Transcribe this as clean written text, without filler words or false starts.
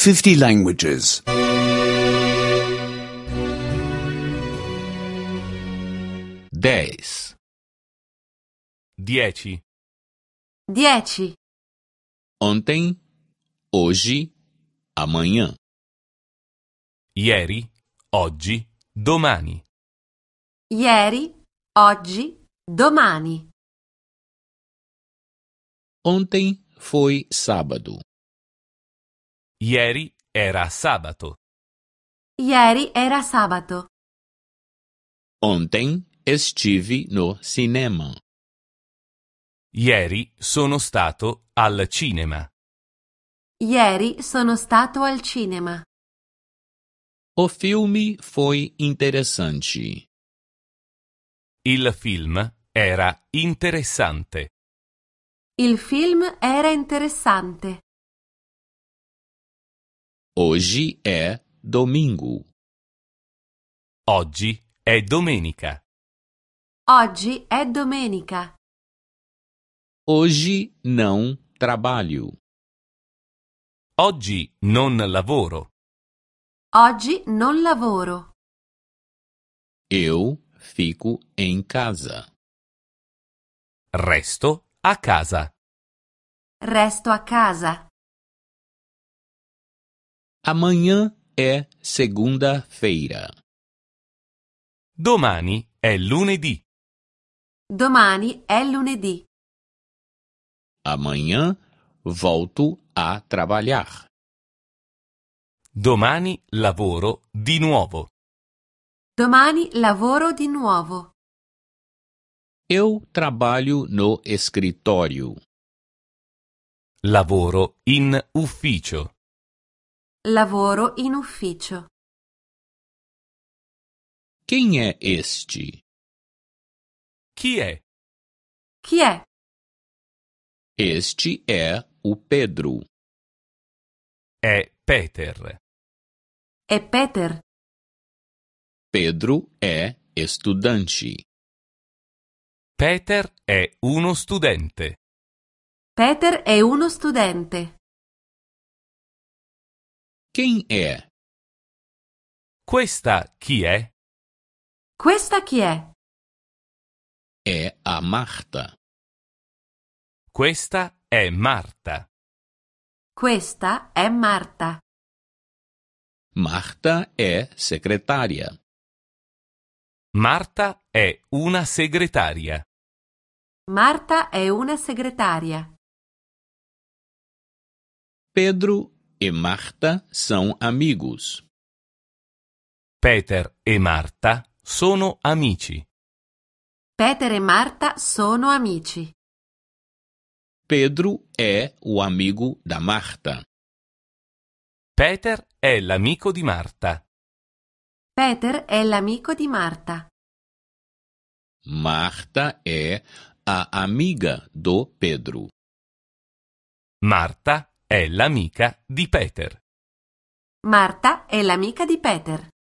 50 languages. 10. 10. 10. Ontem, hoje, amanhã. Ieri, oggi, domani. Ieri, oggi, domani. Ontem foi sábado. Ieri era sabato. Ieri era sabato. Ontem estive no cinema. Ieri sono stato al cinema. Ieri sono stato al cinema. O filme foi interessante. Il film era interessante. Il film era interessante. Hoje é domingo. Oggi è domenica. Oggi è domenica. Hoje não trabalho. Oggi non lavoro. Oggi non lavoro. Eu fico em casa. Resto a casa. Resto a casa. Amanhã é segunda-feira. Domani è lunedì. Domani è lunedì. Amanhã volto a trabalhar. Domani lavoro di nuovo. Domani lavoro di nuovo. Eu trabalho no escritório. Lavoro in ufficio. Lavoro in ufficio. Quem é este? Chi è? Chi è? Este é o Pedro. È Peter. È Peter. Pedro é estudante. Peter è uno studente. Peter è uno studente. Quem é? Questa chi è? Questa chi è? É a Marta. Questa è Marta. Questa è Marta. Marta é secretária. Marta è una segretaria. Marta è una segretaria. Pedro e Marta são amigos. Peter e Marta sono amici. Peter e Marta sono amici. Pedro é o amigo da Marta. Peter è l'amico di Marta. Peter è l'amico di Marta. Marta é a amiga do Pedro. Marta è l'amica di Peter. Marta è l'amica di Peter.